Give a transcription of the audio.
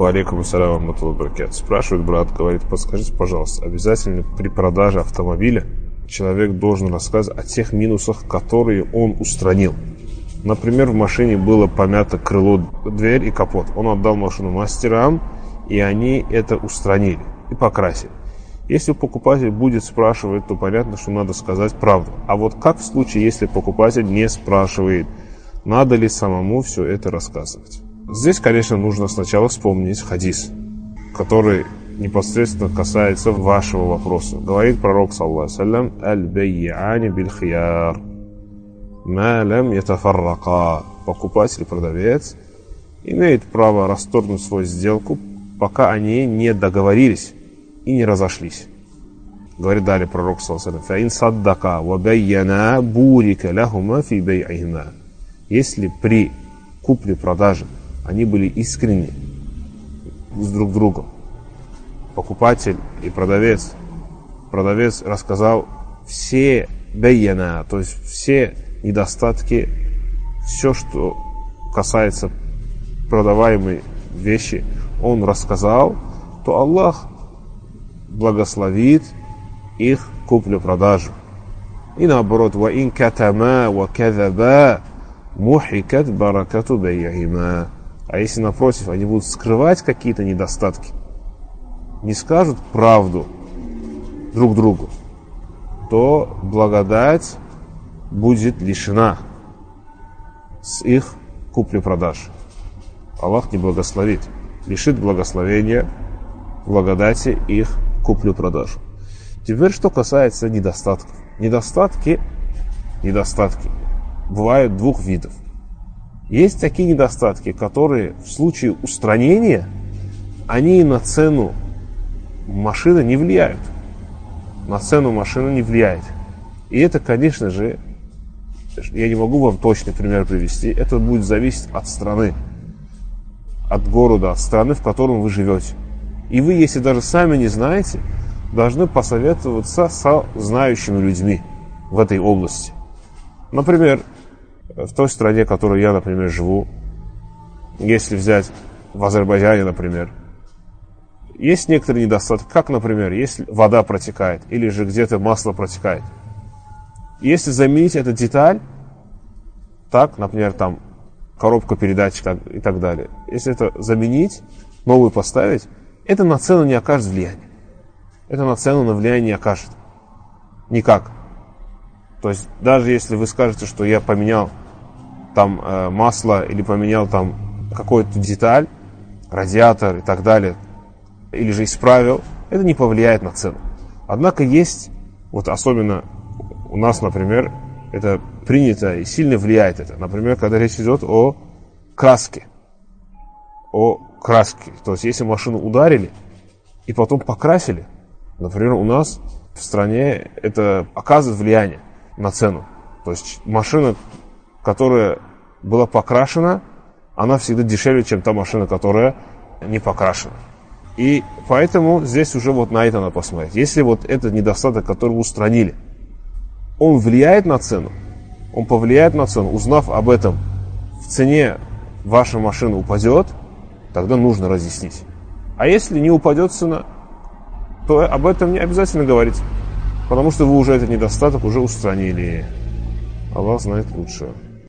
Алейкум ассаляму ва баракатуху. Спрашивает брат, говорит, подскажите, пожалуйста, обязательно при продаже автомобиля человек должен рассказывать о тех минусах, которые он устранил. Например, в машине было помято крыло, дверь и капот. Он отдал машину мастерам, и они это устранили и покрасили. Если покупатель будет спрашивать, то понятно, что надо сказать правду. А вот как в случае, если покупатель не спрашивает, надо ли самому все это рассказывать? Здесь, конечно, нужно сначала вспомнить хадис, который непосредственно касается вашего вопроса. Говорит пророк, саллаллаху алейхи ва саллям, «Аль-байяни биль-хияр, ма лам ятафаррака». Покупатель и продавец имеют право расторгнуть свою сделку, пока они не договорились и не разошлись. Говорит далее пророк, саллаллаху алейхи ва саллям, «Фаин саддака ва байяна бурика лахума фи бай'ихима». Если при купле-продаже они были искренни с друг другом, покупатель и продавец рассказал все байяна, то есть все недостатки, все, что касается продаваемой вещи, он рассказал, то Аллах благословит их куплю-продажу. И наоборот, ва ин катама ва казаба мухикат баракату бай'ихима. А если, напротив, они будут скрывать какие-то недостатки, не скажут правду друг другу, то благодать будет лишена с их купли-продаж. Аллах не благословит, лишит благословения, благодати их куплю-продажу. Теперь, что касается недостатков. Недостатки бывают двух видов. Есть такие недостатки, которые в случае устранения, они на цену машины не влияют. На цену машины не влияет. И это, конечно же, я не могу вам точный пример привести, это будет зависеть от страны, от города, от страны, в котором вы живете. И вы, если даже сами не знаете, должны посоветоваться со знающими людьми в этой области. Например, в той стране, в которой я, например, живу, если взять в Азербайджане, например, есть некоторые недостатки, как, например, если вода протекает или же где-то масло протекает. Если заменить эту деталь, так, например, там коробка передач и так далее, если это заменить, новую поставить, это на цену не окажет влияния. Это на цену на влияние не окажет. Никак. То есть даже если вы скажете, что я поменял там масло или поменял там какую-то деталь, радиатор и так далее, или же исправил, это не повлияет на цену. Однако есть, вот особенно у нас, например, это принято и сильно влияет это. Например, когда речь идет о краске. То есть если машину ударили и потом покрасили, например, у нас в стране это оказывает влияние на цену. То есть машина, которая была покрашена, она всегда дешевле, чем та машина, которая не покрашена. И поэтому здесь уже вот на это надо посмотреть. Если вот этот недостаток, который вы устранили, он влияет на цену, он повлияет на цену, узнав об этом, в цене ваша машина упадет, тогда нужно разъяснить. А если не упадет цена, то об этом не обязательно говорить, потому что вы уже этот недостаток уже устранили. Аллах знает лучше.